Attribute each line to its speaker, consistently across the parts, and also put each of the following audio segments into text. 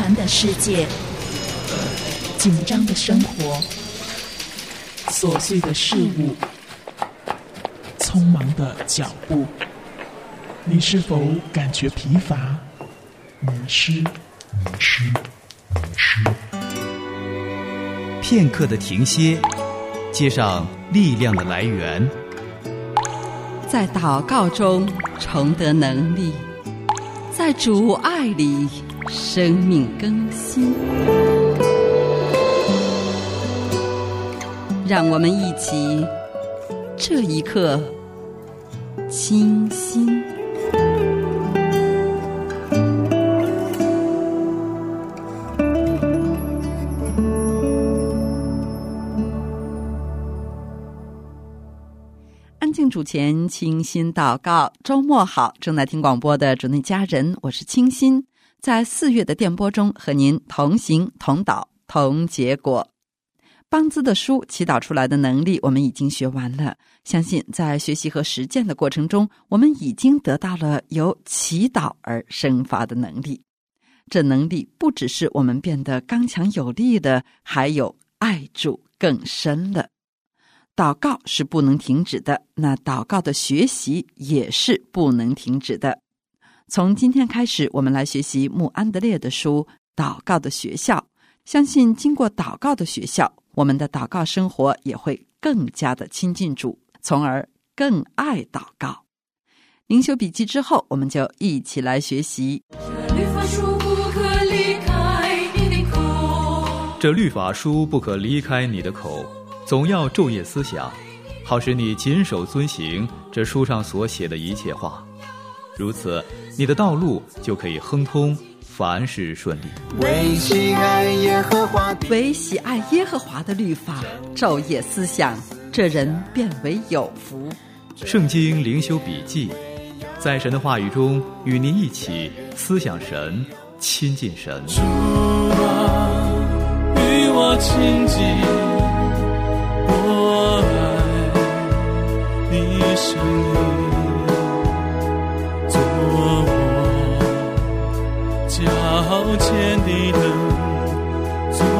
Speaker 1: 繁的世界，紧张的生活，琐碎的事物，匆忙的脚步，你是否感觉疲乏、迷失？
Speaker 2: 片刻的停歇，接上力量的来源，
Speaker 3: 在祷告中重得能力，在主爱里生命更新。让我们一起这一刻清心。安静主前，清心祷告。周末好，正在听广播的主内家人，我是清心，在4月的电波中和您同行同祷同结果。邦兹的书祈祷出来的能力我们已经学完了，相信在学习和实践的过程中，我们已经得到了由祈祷而生发的能力。这能力不只是我们变得刚强有力的，还有爱主更深了。祷告是不能停止的，那祷告的学习也是不能停止的。从今天开始，我们来学习穆安德烈的书《祷告的学校》，相信经过祷告的学校，我们的祷告生活也会更加的亲近主，从而更爱祷告。灵修笔记之后，我们就一起来学习。
Speaker 2: 这律法书不可离开你的口，总要昼夜思想，好使你谨守遵行这书上所写的一切话。如此，你的道路就可以亨通，凡事顺利。
Speaker 4: 为喜爱耶和华的
Speaker 3: 律法，昼夜思想，这人便为有福。
Speaker 2: 圣经灵修笔记，在神的话语中与您一起思想神，亲近神。
Speaker 5: 主啊，与我亲近，我爱你生命，做我脚前的灯，做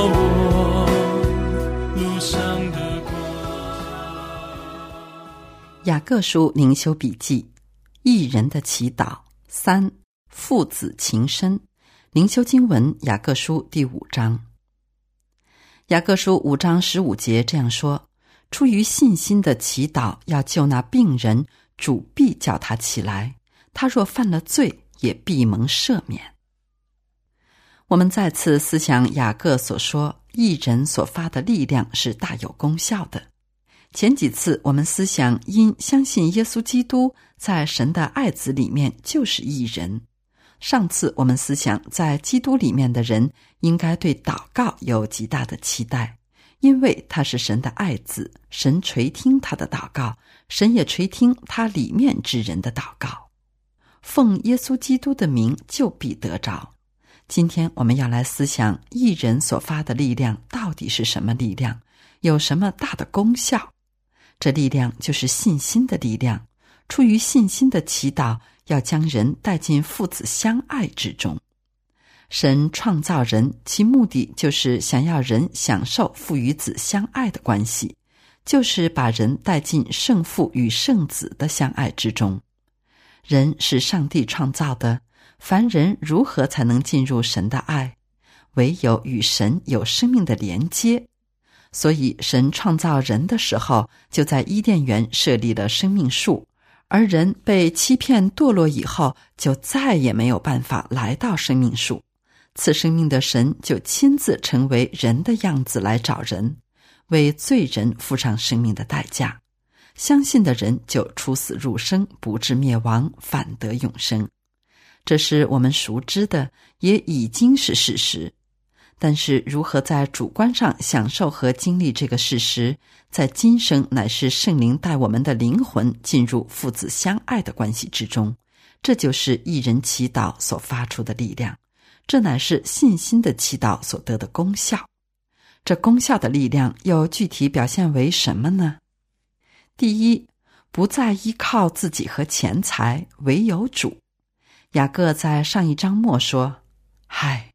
Speaker 5: 我路上的光。
Speaker 3: 雅各书灵修笔记，义人的祈祷3，父子情深。灵修经文雅各书第5章。雅各书5章15节这样说：出于信心的祈祷要救那病人，主必叫他起来，他若犯了罪，也必蒙赦免。我们再次思想雅各所说，义人所发的力量是大有功效的。前几次我们思想因相信耶稣基督在神的爱子里面就是义人。上次我们思想在基督里面的人应该对祷告有极大的期待，因为他是神的爱子，神垂听他的祷告，神也垂听他里面之人的祷告。奉耶稣基督的名就必得着。今天我们要来思想义人所发的力量到底是什么力量，有什么大的功效。这力量就是信心的力量，出于信心的祈祷要将人带进父子相爱之中。神创造人，其目的就是想要人享受父与子相爱的关系，就是把人带进圣父与圣子的相爱之中。人是上帝创造的，凡人如何才能进入神的爱？唯有与神有生命的连接。所以神创造人的时候，就在伊甸园设立了生命树，而人被欺骗堕落以后，就再也没有办法来到生命树。赐生命的神就亲自成为人的样子来找人，为罪人付上生命的代价。相信的人就出死入生，不至灭亡，反得永生。这是我们熟知的，也已经是事实。但是如何在主观上享受和经历这个事实，在今生乃是圣灵带我们的灵魂进入父子相爱的关系之中，这就是义人祈祷所发出的力量，这乃是信心的祈祷所得的功效。这功效的力量又具体表现为什么呢？第一，不再依靠自己和钱财，唯有主。雅各在上一章末说：嗨，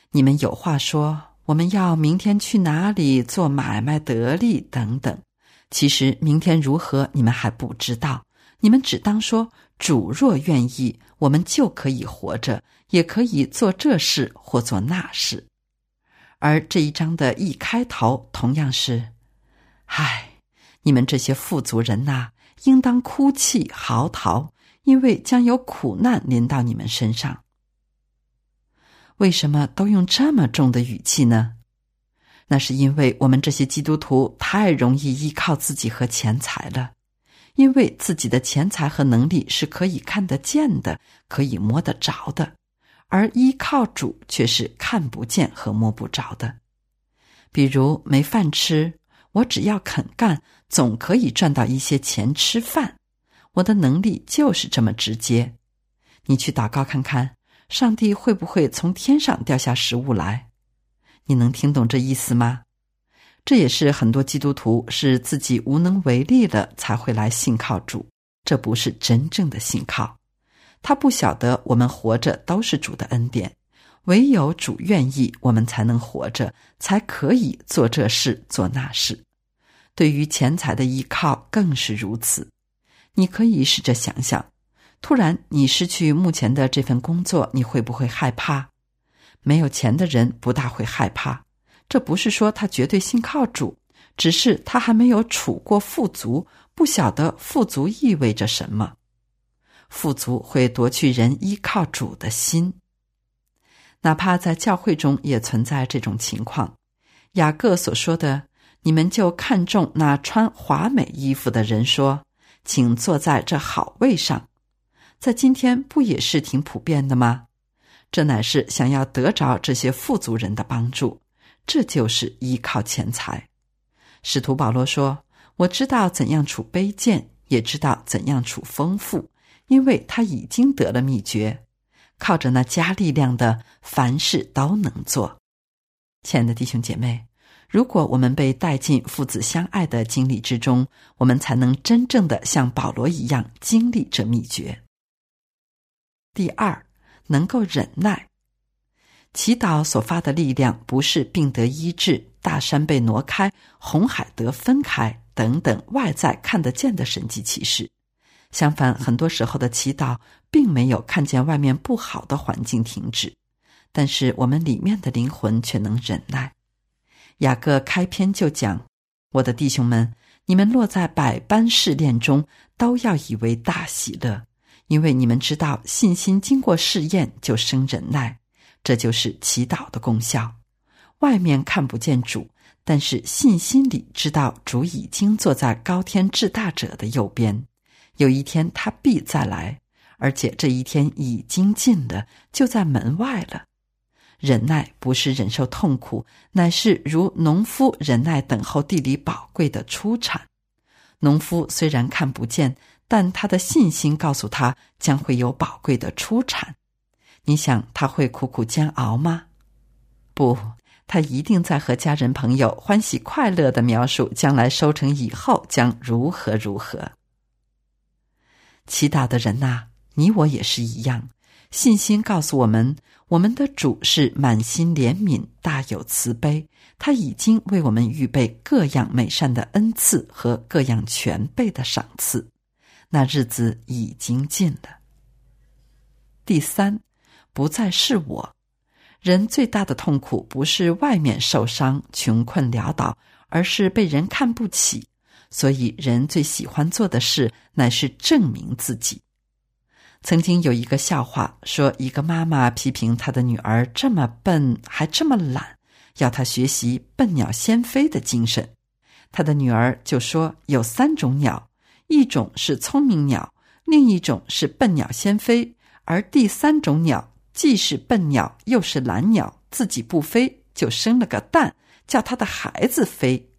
Speaker 3: 你们有话说，我们要明天去哪里做买卖得利等等。其实明天如何你们还不知道，你们只当说主若愿意，我们就可以活着，也可以做这事或做那事。而这一章的一开头同样是，唉，你们这些富足人呐，应当哭泣嚎啕，因为将有苦难临到你们身上。为什么都用这么重的语气呢？那是因为我们这些基督徒太容易依靠自己和钱财了，因为自己的钱财和能力是可以看得见的，可以摸得着的，而依靠主却是看不见和摸不着的。比如没饭吃，我只要肯干，总可以赚到一些钱吃饭，我的能力就是这么直接。你去祷告看看，上帝会不会从天上掉下食物来？你能听懂这意思吗？这也是很多基督徒是自己无能为力了才会来信靠主，这不是真正的信靠。他不晓得我们活着都是主的恩典，唯有主愿意，我们才能活着，才可以做这事做那事。对于钱财的依靠更是如此。你可以试着想想，突然你失去目前的这份工作，你会不会害怕？没有钱的人不大会害怕，这不是说他绝对信靠主，只是他还没有处过富足，不晓得富足意味着什么。富足会夺去人依靠主的心。哪怕在教会中也存在这种情况。雅各所说的，你们就看重那穿华美衣服的人说，请坐在这好位上，在今天不也是挺普遍的吗？这乃是想要得着这些富足人的帮助，这就是依靠钱财。使徒保罗说，我知道怎样处卑贱，也知道怎样处丰富，因为他已经得了秘诀，靠着那加力量的，凡事都能做。亲爱的弟兄姐妹，如果我们被带进父子相爱的经历之中，我们才能真正的像保罗一样经历这秘诀。第二，能够忍耐。祈祷所发的力量不是病得医治、大山被挪开、红海得分开等等外在看得见的神迹奇事。相反，很多时候的祈祷并没有看见外面不好的环境停止，但是我们里面的灵魂却能忍耐。雅各开篇就讲，我的弟兄们，你们落在百般试炼中，都要以为大喜乐，因为你们知道信心经过试验就生忍耐，这就是祈祷的功效。外面看不见主，但是信心里知道主已经坐在高天至大者的右边，有一天他必再来，而且这一天已经近了，就在门外了。忍耐不是忍受痛苦，乃是如农夫忍耐等候地里宝贵的出产。农夫虽然看不见，但他的信心告诉他将会有宝贵的出产。你想他会苦苦煎熬吗？不，他一定在和家人朋友欢喜快乐地描述将来收成以后将如何如何。祈祷的人啊，你我也是一样，信心告诉我们，我们的主是满心怜悯，大有慈悲，他已经为我们预备各样美善的恩赐和各样全备的赏赐，那日子已经近了。第三，不再是我。人最大的痛苦不是外面受伤、穷困潦倒，而是被人看不起，所以人最喜欢做的事乃是证明自己。曾经有一个笑话，说一个妈妈批评她的女儿这么笨还这么懒，要她学习笨鸟先飞的精神。她的女儿就说有3种鸟，一种是聪明鸟，另一种是笨鸟先飞，而第3种鸟既是笨鸟又是懒鸟，自己不飞，就生了个蛋，叫他的孩子飞。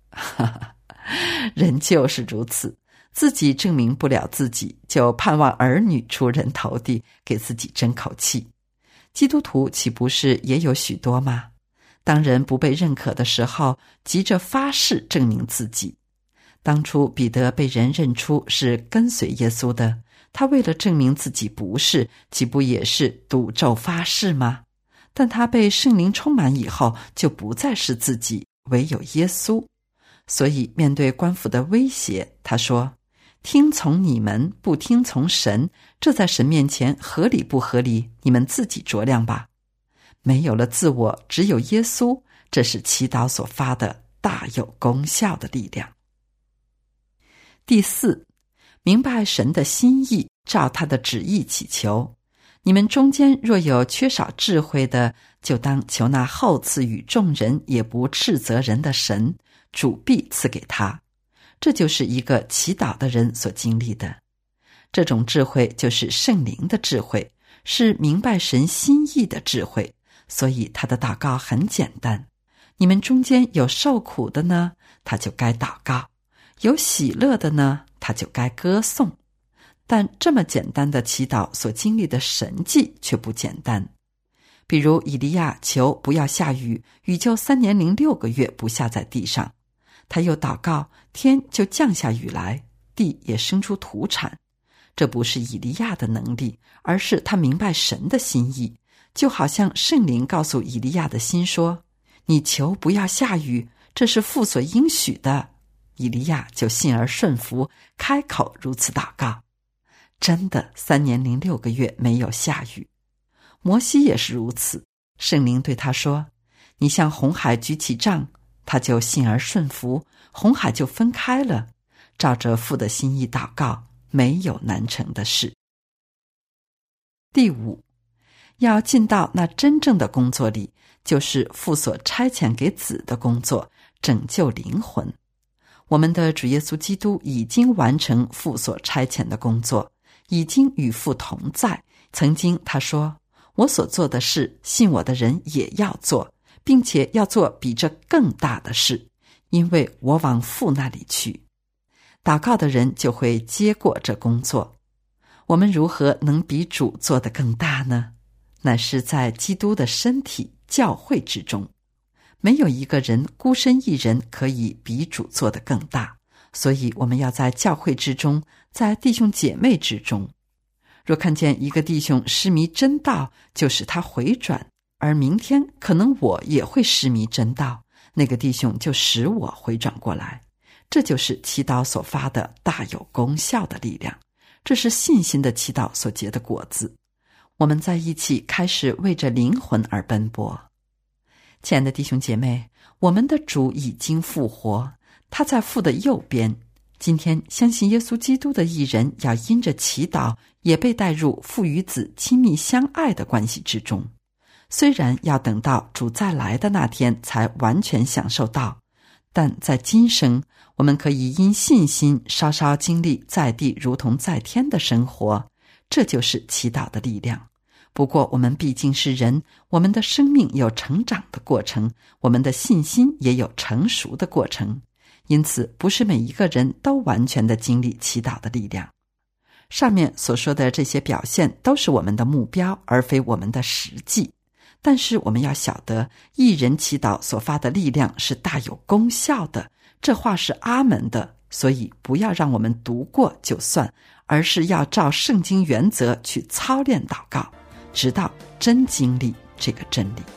Speaker 3: 人就是如此，自己证明不了自己，就盼望儿女出人头地，给自己争口气。基督徒岂不是也有许多吗？当人不被认可的时候，急着发誓证明自己。当初彼得被人认出是跟随耶稣的，他为了证明自己不是，岂不也是赌咒发誓吗？ 但他被圣灵充满以后，就不再是自己，唯有耶稣。所以面对官府的威胁，他说：听从你们，不听从神，这在神面前合理不合理？你们自己酌量吧。没有了自我，只有耶稣，这是祈祷所发的大有功效的力量。第四，明白神的心意，照他的旨意祈求。你们中间若有缺少智慧的，就当求那厚赐与众人，也不斥责人的神，主必赐给他。这就是一个祈祷的人所经历的。这种智慧就是圣灵的智慧，是明白神心意的智慧，所以他的祷告很简单。你们中间有受苦的呢，他就该祷告；有喜乐的呢，他就该歌颂。但这么简单的祈祷所经历的神迹却不简单。比如以利亚求不要下雨，雨就3年零6个月不下在地上。他又祷告，天就降下雨来，地也生出土产。这不是以利亚的能力，而是他明白神的心意。就好像圣灵告诉以利亚的心说：你求不要下雨，这是父所应许的。以利亚就信而顺服，开口如此祷告。真的3年零6个月没有下雨。摩西也是如此，圣灵对他说：你向红海举起杖，他就信而顺服，红海就分开了。照着父的心意祷告，没有难成的事。第五，要进到那真正的工作里，就是父所差遣给子的工作，拯救灵魂。我们的主耶稣基督已经完成父所差遣的工作，已经与父同在。曾经他说：我所做的事，信我的人也要做，并且要做比这更大的事，因为我往父那里去。祷告的人就会接过这工作。我们如何能比主做得更大呢？乃是在基督的身体教会之中。没有一个人孤身一人可以比主做得更大，所以我们要在教会之中，在弟兄姐妹之中。若看见一个弟兄失迷真道，就使他回转，而明天可能我也会失迷真道，那个弟兄就使我回转过来。这就是祈祷所发的大有功效的力量，这是信心的祈祷所结的果子。我们在一起开始为着灵魂而奔波。亲爱的弟兄姐妹，我们的主已经复活，他在父的右边。今天相信耶稣基督的义人要因着祈祷，也被带入父与子亲密相爱的关系之中。虽然要等到主再来的那天才完全享受到，但在今生我们可以因信心稍稍经历在地如同在天的生活，这就是祈祷的力量。不过我们毕竟是人，我们的生命有成长的过程，我们的信心也有成熟的过程，因此不是每一个人都完全的经历祈祷的力量。上面所说的这些表现都是我们的目标，而非我们的实际。但是我们要晓得，义人祈祷所发的力量是大有功效的，这话是阿门的，所以不要让我们读过就算，而是要照圣经原则去操练祷告，直到真经历这个真理。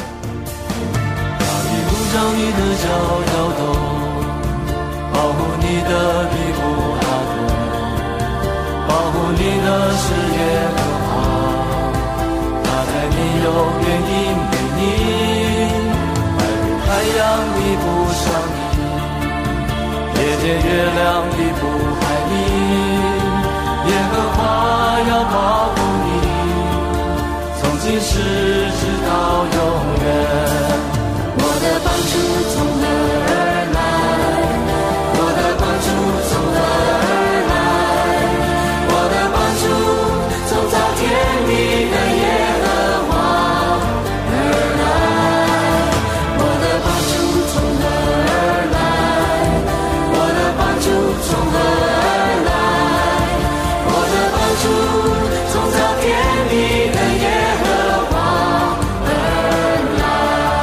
Speaker 5: 大地不让你的脚摇动，保护你的庇护阿多，保护你的事业和华，他在你右边引领你，白日太阳你不伤你，夜间月亮你不害你，耶和华要保护你，从今时直到永远。
Speaker 4: 我的帮助从何而来？我的帮助从何而来？我的帮助从造天地的耶和华而来。我的帮助从何而来？我的帮助从何而来？我的帮助从造天地的耶和华而来。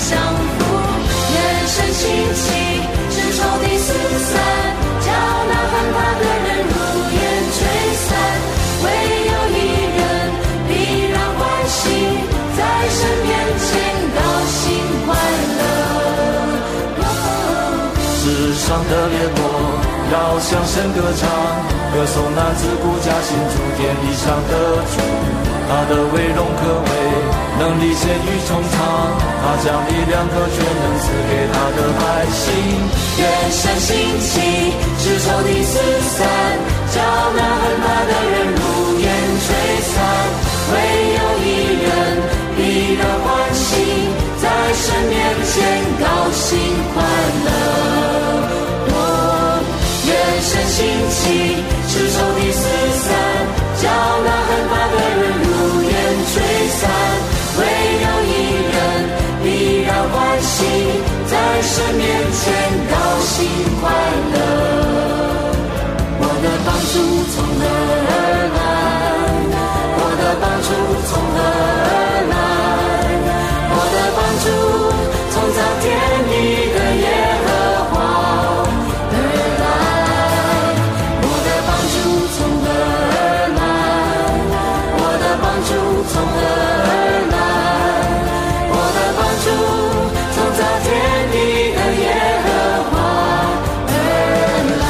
Speaker 4: 降服，愿神兴起，使仇敌四散，叫那恨他的人如烟吹散。唯有一人必然欢喜，在神面前高兴快乐。
Speaker 5: 世上的列国要向神歌唱，歌颂那自古驾行诸天以上的主，他的威荣可畏，能力显于穹苍，他将力量和权能赐给他的百姓。
Speaker 4: 愿神兴起，使仇敌四散，叫那恨他的人如烟吹散。唯有一人必然欢喜，在神面前高兴快乐。愿神兴起，使仇敌四散，叫那恨他的人如烟吹散。唯有一人必然欢喜，在神面前高兴快乐。我的帮助从何而来？我的帮助从何而来？我的帮助从造天地的耶和华而来。我的帮助从何而来？我的帮助从何而来？我的帮助从造天地的耶和华而来。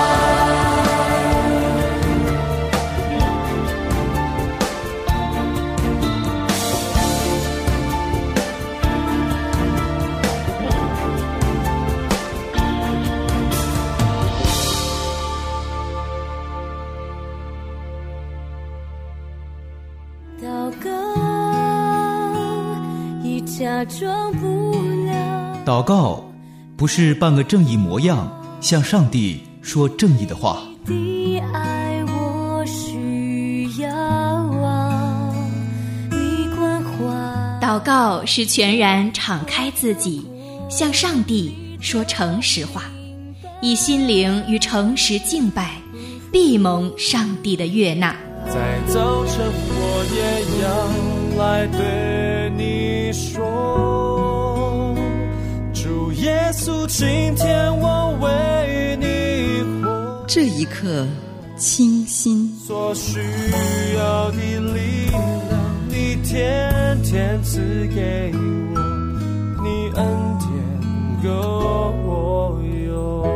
Speaker 4: 祷告已假装不了。
Speaker 2: 祷告不是扮个正义模样，向上帝说正义的话。
Speaker 4: 的爱我需要啊，你关怀。
Speaker 6: 祷告是全然敞开自己，向上帝说诚实话，以心灵与诚实敬拜，必蒙上帝的悦纳。
Speaker 5: 在早晨我也要来对你说，主耶稣，今天我为你活，
Speaker 3: 这一刻清新，
Speaker 5: 所需要的力量你天天赐给我，你恩典够我用。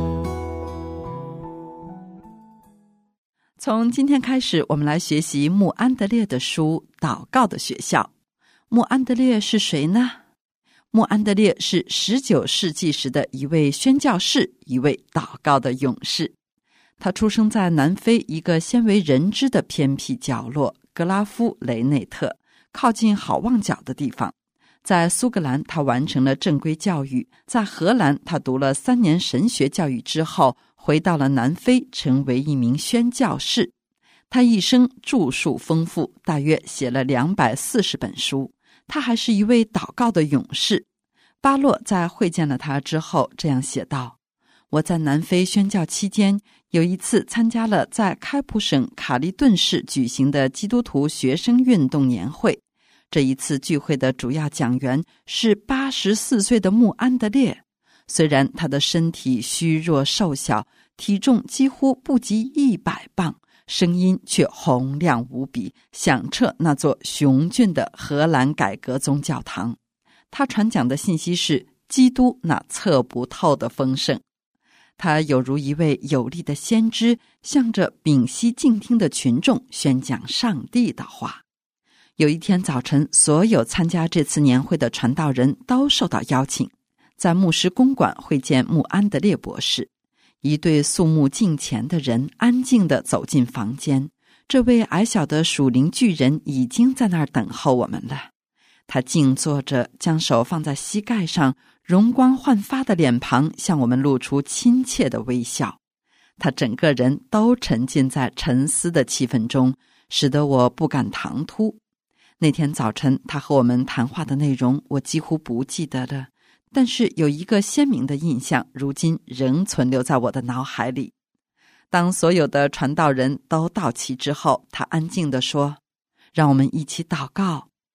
Speaker 3: 从今天开始，我们来学习穆安德烈的书《祷告的学校》。穆安德烈是谁呢？穆安德烈是19世纪时的一位宣教士，一位祷告的勇士。他出生在南非一个鲜为人知的偏僻角落格拉夫雷内特，靠近好望角的地方。在苏格兰，他完成了正规教育；在荷兰，他读了3年神学教育之后，回到了南非，成为一名宣教士。他一生著述丰富，大约写了240本书。他还是一位祷告的勇士。巴洛在会见了他之后这样写道：我在南非宣教期间，有一次参加了在开普省卡利顿市举行的基督徒学生运动年会。这一次聚会的主要讲员是84岁的穆安德烈。虽然他的身体虚弱瘦小，体重几乎不及100磅，声音却洪亮无比，响彻那座雄峻的荷兰改革宗教堂。他传讲的信息是基督那测不透的丰盛。他有如一位有力的先知，向着屏息静听的群众宣讲上帝的话。有一天早晨，所有参加这次年会的传道人都受到邀请，在牧师公馆会见穆安德烈博士。一对肃穆敬虔的人安静地走进房间，这位矮小的属灵巨人已经在那儿等候我们了。他静坐着，将手放在膝盖上，容光焕发的脸庞向我们露出亲切的微笑。他整个人都沉浸在沉思的气氛中，使得我不敢唐突。那天早晨他和我们谈话的内容我几乎不记得了，但是有一个鲜明的印象，如今仍存留在我的脑海里。当所有的传道人都到齐之后，他安静地说：让我们一起祷告。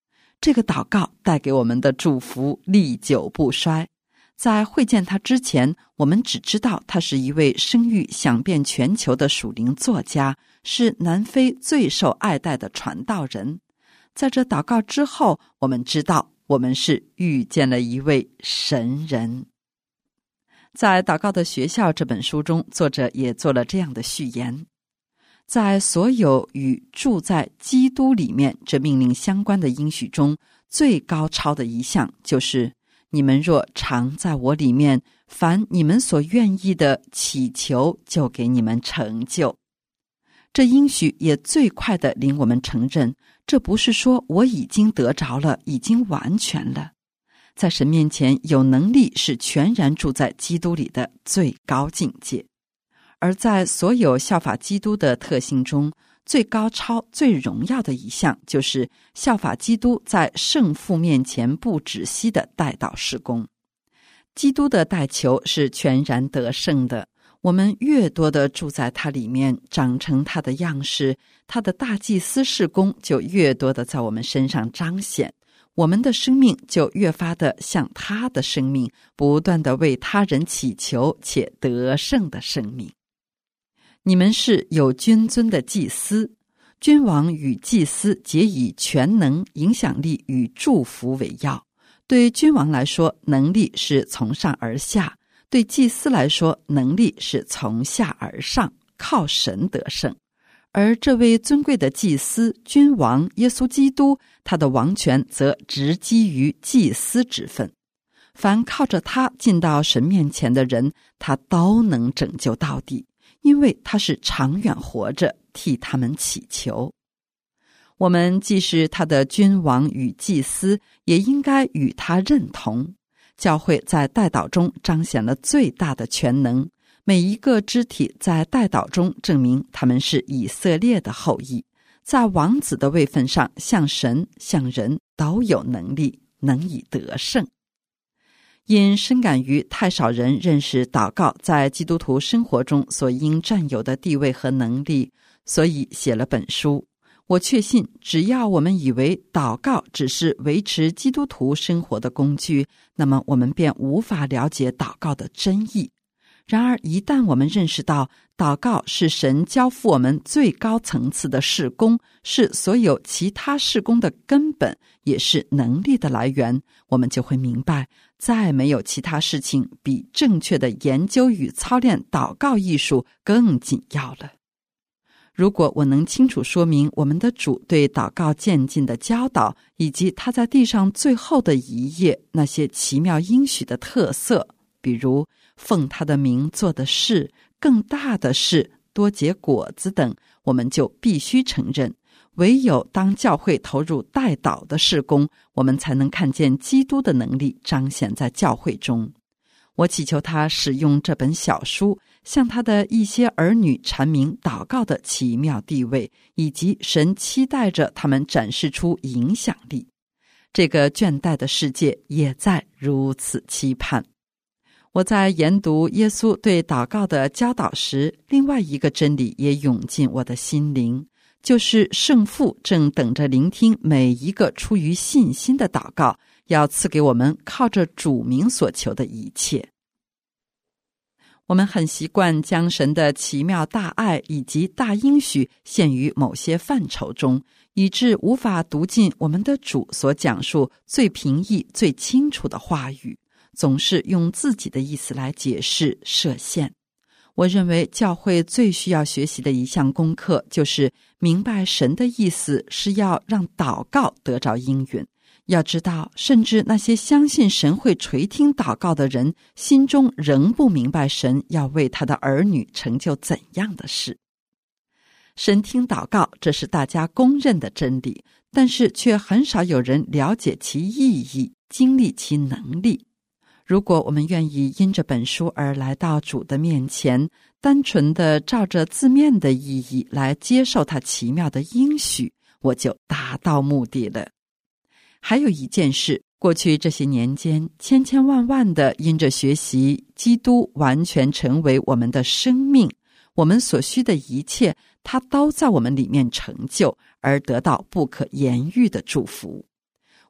Speaker 3: 这个祷告带给我们的祝福历久不衰。在会见他之前，我们只知道他是一位声誉响遍全球的属灵作家，是南非最受爱戴的传道人。在这祷告之后，我们知道我们是遇见了一位神人。在《祷告的学校》这本书中，作者也做了这样的序言：在所有与住在基督里面这命令相关的应许中，最高超的一项就是你们若常在我里面，凡你们所愿意的祈求，就给你们成就。这应许也最快地领我们承认，这不是说我已经得着了，已经完全了。在神面前有能力是全然住在基督里的最高境界。而在所有效法基督的特性中，最高超最荣耀的一项就是效法基督在圣父面前不止息的代祷事工。基督的代求是全然得胜的，我们越多的住在他里面，长成他的样式，他的大祭司事工就越多的在我们身上彰显，我们的生命就越发的像他的生命，不断的为他人祈求且得胜的生命。你们是有君尊的祭司，君王与祭司皆以权能、影响力与祝福为要。对君王来说，能力是从上而下；对祭司来说，能力是从下而上，靠神得胜。而这位尊贵的祭司、君王耶稣基督，他的王权则直基于祭司之分。凡靠着他进到神面前的人，他都能拯救到底，因为他是长远活着，替他们祈求。我们既是他的君王与祭司，也应该与他认同。教会在代祷中彰显了最大的全能，每一个肢体在代祷中证明他们是以色列的后裔，在王子的位分上向神向人都有能力，能以得胜。因深感于太少人认识祷告在基督徒生活中所应占有的地位和能力，所以写了本书。我确信，只要我们以为祷告只是维持基督徒生活的工具，那么我们便无法了解祷告的真意。然而，一旦我们认识到祷告是神交付我们最高层次的事工，是所有其他事工的根本，也是能力的来源，我们就会明白，再没有其他事情比正确的研究与操练祷告艺术更紧要了。如果我能清楚说明我们的主对祷告渐进的教导，以及他在地上最后的一页那些奇妙应许的特色，比如奉他的名做的事、更大的事、多结果子等，我们就必须承认，唯有当教会投入代祷的事工，我们才能看见基督的能力彰显在教会中。我祈求他使用这本小书，向他的一些儿女阐明祷告的奇妙地位，以及神期待着他们展示出影响力。这个倦怠的世界也在如此期盼。我在研读耶稣对祷告的教导时，另外一个真理也涌进我的心灵，就是圣父正等着聆听每一个出于信心的祷告，要赐给我们靠着主名所求的一切。我们很习惯将神的奇妙大爱以及大应许限于某些范畴中，以致无法读进我们的主所讲述最平易最清楚的话语，总是用自己的意思来解释设限。我认为教会最需要学习的一项功课，就是明白神的意思是要让祷告得着应允。要知道，甚至那些相信神会垂听祷告的人，心中仍不明白神要为他的儿女成就怎样的事。神听祷告，这是大家公认的真理，但是却很少有人了解其意义，经历其能力。如果我们愿意因着本书而来到主的面前，单纯的照着字面的意义来接受他奇妙的应许，我就达到目的了。还有一件事，过去这些年间，千千万万的因着学习基督完全成为我们的生命，我们所需的一切，他都在我们里面成就，而得到不可言喻的祝福。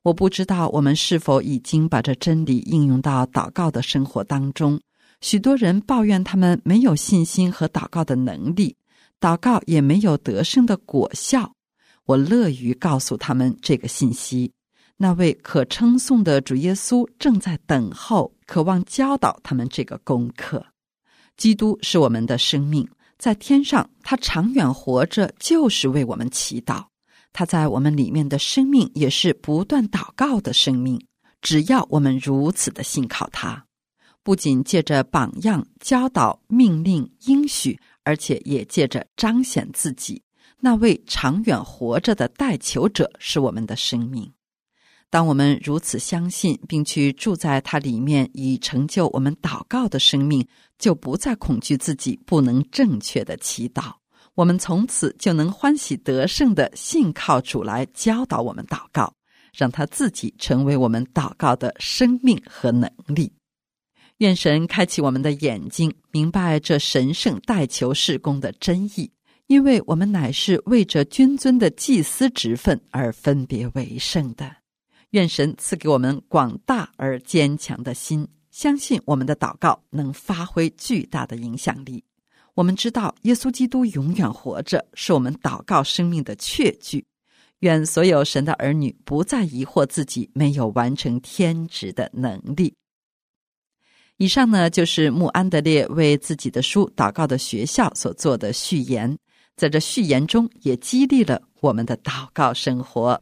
Speaker 3: 我不知道我们是否已经把这真理应用到祷告的生活当中。许多人抱怨他们没有信心和祷告的能力，祷告也没有得胜的果效。我乐于告诉他们这个信息，那位可称颂的主耶稣正在等候，渴望教导他们这个功课。基督是我们的生命，在天上他长远活着，就是为我们祈祷。他在我们里面的生命也是不断祷告的生命，只要我们如此的信靠他。不仅借着榜样、教导、命令、应许，而且也借着彰显自己，那位长远活着的代求者是我们的生命。当我们如此相信，并去住在他里面，以成就我们祷告的生命，就不再恐惧自己不能正确的祈祷。我们从此就能欢喜得胜的信靠主来教导我们祷告，让他自己成为我们祷告的生命和能力。愿神开启我们的眼睛，明白这神圣代求事工的真意，因为我们乃是为着君尊的祭司职分而分别为圣的。愿神赐给我们广大而坚强的心，相信我们的祷告能发挥巨大的影响力。我们知道耶稣基督永远活着，是我们祷告生命的确据。愿所有神的儿女不再疑惑自己没有完成天职的能力。以上呢，就是穆安德烈为自己的书祷告的学校所做的序言，在这序言中也激励了我们的祷告生活。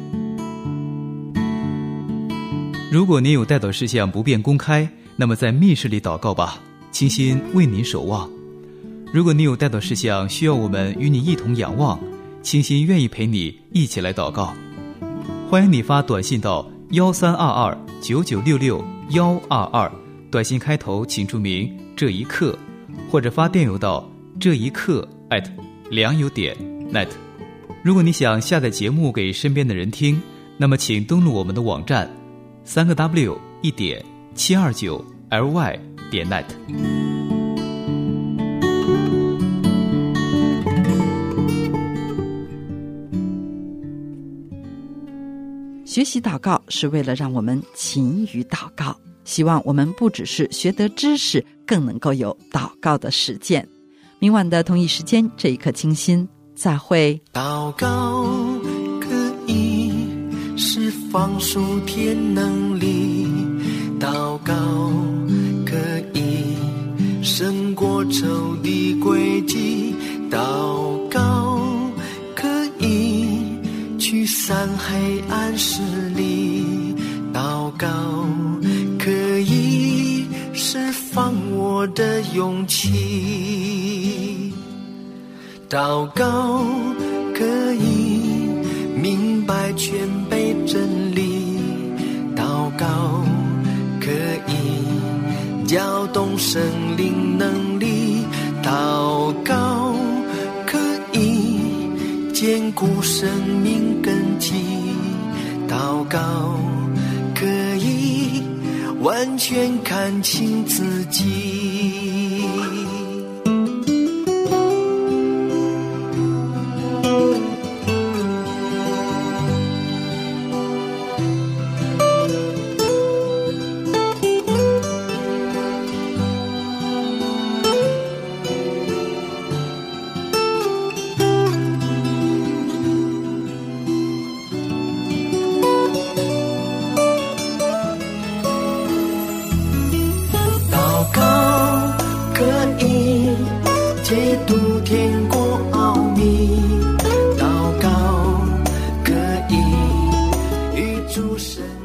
Speaker 2: 如果您有代祷事项不便公开，那么在密室里祷告吧，倾心为您守望。如果你有代祷事项需要我们与你一同仰望，倾心愿意陪你一起来祷告。欢迎你发短信到132299662122，短信开头请注明这一刻，或者发电邮到这一刻@良友.net。如果你想下载节目给身边的人听，那么请登录我们的网站3w1.729ly.net。
Speaker 3: 学习祷告是为了让我们勤于祷告，希望我们不只是学得知识，更能够有祷告的实践。明晚的同一时间，这一刻清心，再会。
Speaker 5: 祷告可以释放属天能力，祷告可以胜过仇敌诡计，祷告可以驱散黑暗势力，祷告可以释放我的勇气，祷告可以明白全备真理，祷告可以搅动生灵能力，祷告可以坚固生命根基，祷告可以完全看清自己。解读天国奥秘，祷告可以与主神